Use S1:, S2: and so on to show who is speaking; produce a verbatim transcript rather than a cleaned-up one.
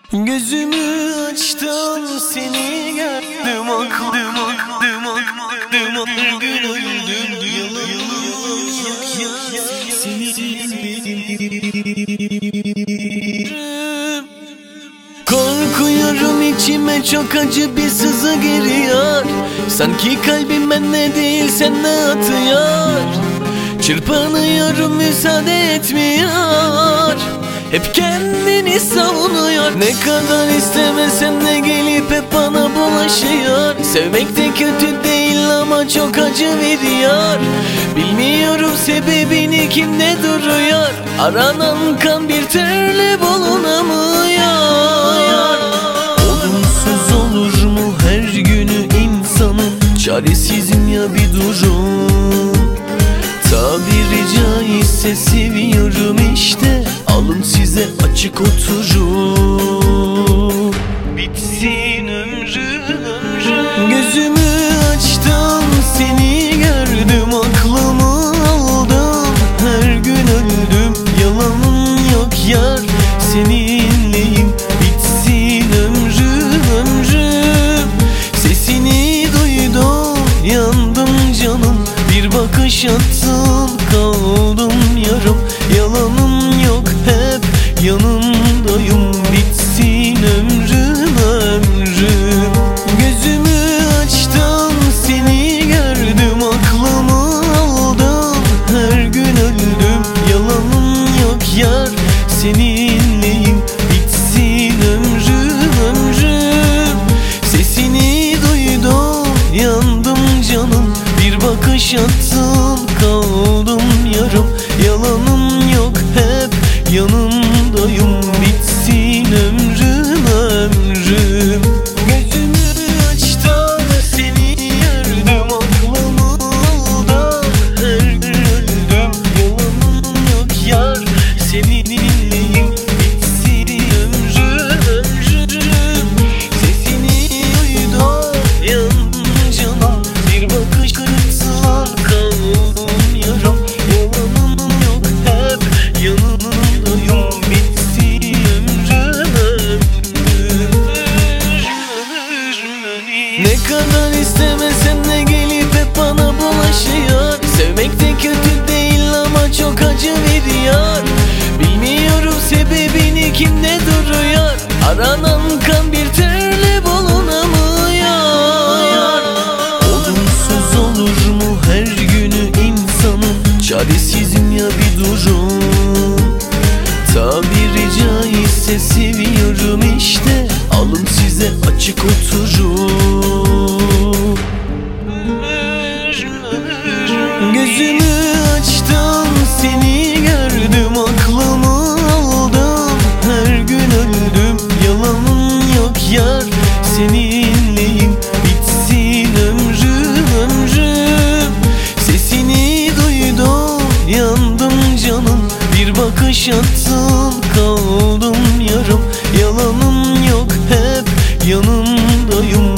S1: Gözümü açtım, seni gördüm, aklım aklım aklım aklım gün öldüm, yalan yok ya, seni korkuyorum, içime çok acı bir sızı giriyor. Sanki kalbim benle değil seninle atıyor. Çırpınıyorum, müsaade etmiyor. Hep kendini savunuyor. Ne kadar istemesem de gelip hep bana bulaşıyor. Sevmek de kötü değil ama çok acı veriyor. Bilmiyorum sebebini, kimde duruyor. Aranan kan bir türlü bulunamıyor. Olumsuz olur mu her günü insanın? Çaresizim ya bir durum. Tabiri caizse seviyorum işte. Alın size açık oturun. Bitsin ömrüm, ömrüm. Gözümü açtım, seni gördüm, aklımı aldım. Her gün öldüm, yalanın yok yar, seninleyim. Bitsin ömrüm, ömrüm. Sesini duydum, yandım canım. Bir bakış attın, kaldım yarım. Yalanım yok, hep yanımdayım. Bitsin ömrüm, ömrüm. Gözümü açtım, seni gördüm, aklımı aldım. Her gün öldüm, yalanım yok yar, seninleyim. Bitsin ömrüm, ömrüm. Sesini duydum, yandım canım. Bir bakış attın, kaldım yarım. Yalanım yok, hep yanımdayım. Bitsin ömrüm, ömrüm. Gözümü açtım, seni gördüm, aklımı aldım. Her gün öldüm, yalanım yok yar, seninleyim. Bitsin ömrüm, ömrüm. Sesini duydum, yandım canım. Bir bakış kırıksın, kaldım yarım. Yalanım yok, hep yanımdayım. Bitsin ömrüm, ömrüm. Ne kadar istemesem de gelip hep bana bulaşıyor. Sevmek de kötü değil ama çok acı veriyor. Bilmiyorum sebebini, kimde duruyor. Aranan kan bir türlü bulunamıyor. Olumsuz olur mu her günü insanın? Çaresizim ya bir durum. Tabiri caizse seviyorum işte. Alın size açık oturun. Gözümü açtım, seni gördüm, aklımı aldım. Her gün öldüm, yalanım yok yar, seninleyim. Bitsin ömrüm, ömrüm. Sesini duydum, yandım canım. Bir bakış attın, kaldım yarım. Yalanım yok, hep yanımdayım.